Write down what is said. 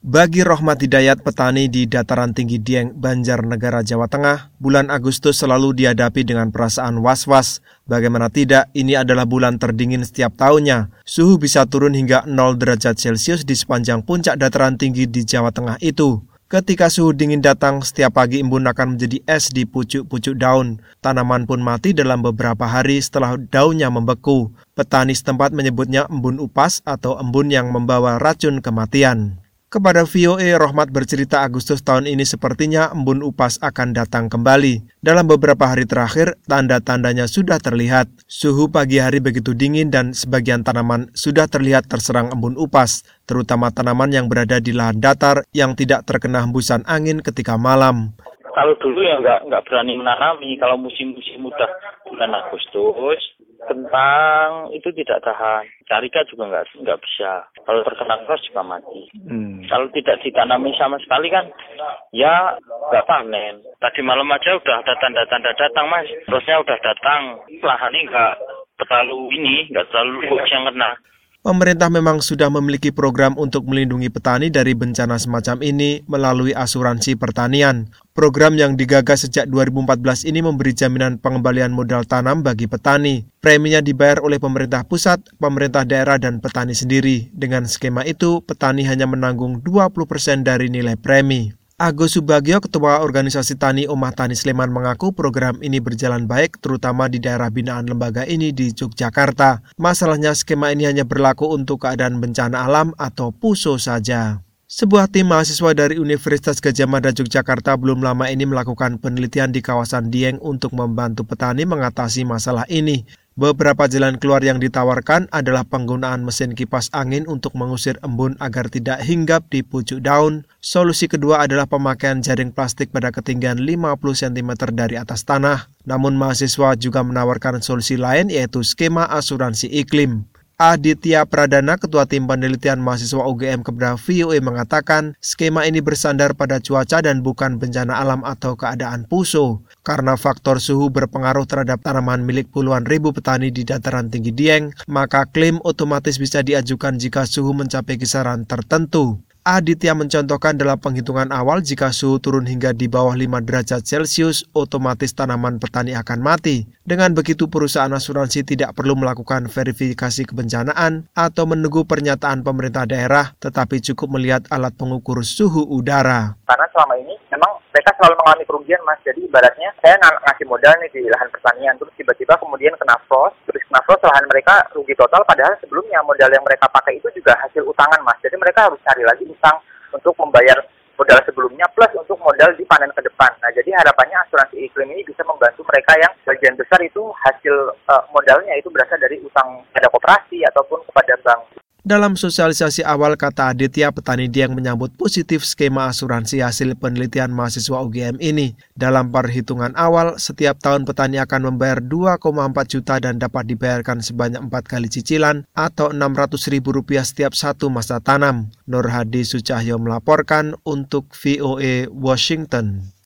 Bagi Rohmat Hidayat, petani di dataran tinggi Dieng, Banjarnegara, Jawa Tengah, bulan Agustus selalu dihadapi dengan perasaan was-was. Bagaimana tidak, ini adalah bulan terdingin setiap tahunnya. Suhu bisa turun hingga 0 derajat Celcius di sepanjang puncak dataran tinggi di Jawa Tengah itu. Ketika suhu dingin datang, setiap pagi embun akan menjadi es di pucuk-pucuk daun. Tanaman pun mati dalam beberapa hari setelah daunnya membeku. Petani setempat menyebutnya embun upas atau embun yang membawa racun kematian. Kepada VOA, Rohmat bercerita Agustus tahun ini sepertinya embun upas akan datang kembali. Dalam beberapa hari terakhir, tanda-tandanya sudah terlihat. Suhu pagi hari begitu dingin dan sebagian tanaman sudah terlihat terserang embun upas, terutama tanaman yang berada di lahan datar yang tidak terkena hembusan angin ketika malam. Kalau dulu ya nggak berani menanami, kalau musim-musim udah bulan Agustus, kentang itu tidak tahan, carika juga nggak bisa. Kalau terkena frost juga mati. Kalau tidak ditanami sama sekali kan, ya nggak panen. Tadi malam aja udah ada tanda-tanda datang, Mas. Frostnya udah datang, lahannya nggak terlalu luas yang kena. Pemerintah memang sudah memiliki program untuk melindungi petani dari bencana semacam ini melalui asuransi pertanian. Program yang digagas sejak 2014 ini memberi jaminan pengembalian modal tanam bagi petani. Preminya dibayar oleh pemerintah pusat, pemerintah daerah, dan petani sendiri. Dengan skema itu, petani hanya menanggung 20% dari nilai premi. Agus Subagio, Ketua Organisasi Tani Omah Tani Sleman, mengaku program ini berjalan baik, terutama di daerah binaan lembaga ini di Yogyakarta. Masalahnya skema ini hanya berlaku untuk keadaan bencana alam atau PUSO saja. Sebuah tim mahasiswa dari Universitas Gadjah Mada Yogyakarta belum lama ini melakukan penelitian di kawasan Dieng untuk membantu petani mengatasi masalah ini. Beberapa jalan keluar yang ditawarkan adalah penggunaan mesin kipas angin untuk mengusir embun agar tidak hinggap di pucuk daun. Solusi kedua adalah pemakaian jaring plastik pada ketinggian 50 cm dari atas tanah. Namun mahasiswa juga menawarkan solusi lain, yaitu skema asuransi iklim. Aditya Pradana, Ketua Tim Penelitian Mahasiswa UGM, kepada VOA mengatakan skema ini bersandar pada cuaca dan bukan bencana alam atau keadaan PUSO. Karena faktor suhu berpengaruh terhadap tanaman milik puluhan ribu petani di dataran tinggi Dieng, maka klaim otomatis bisa diajukan jika suhu mencapai kisaran tertentu. Aditya mencontohkan dalam penghitungan awal jika suhu turun hingga di bawah 5 derajat Celcius, otomatis tanaman petani akan mati. Dengan begitu perusahaan asuransi tidak perlu melakukan verifikasi kebencanaan atau menunggu pernyataan pemerintah daerah, tetapi cukup melihat alat pengukur suhu udara. Karena selama ini memang mereka selalu mengalami kerugian, Mas. Jadi ibaratnya saya ngasih modal nih di lahan pertanian, terus tiba-tiba kemudian kena frost, lahan mereka rugi total, padahal sebelumnya modal yang mereka pakai itu juga hasil utangan, Mas. Jadi mereka harus cari lagi utang untuk membayar modal sebelumnya plus untuk modal di panen ke depan. Nah, jadi harapannya asuransi iklim ini bisa membantu mereka yang bagian besar itu hasil modalnya itu berasal dari utang pada koperasi ataupun kepada bank. Dalam sosialisasi awal, kata Aditya, petani Dieng menyambut positif skema asuransi hasil penelitian mahasiswa UGM ini. Dalam perhitungan awal, setiap tahun petani akan membayar 2,4 juta dan dapat dibayarkan sebanyak 4 kali cicilan atau Rp600.000 setiap satu masa tanam. Nur Hadi Sucahyo melaporkan untuk VOA Washington.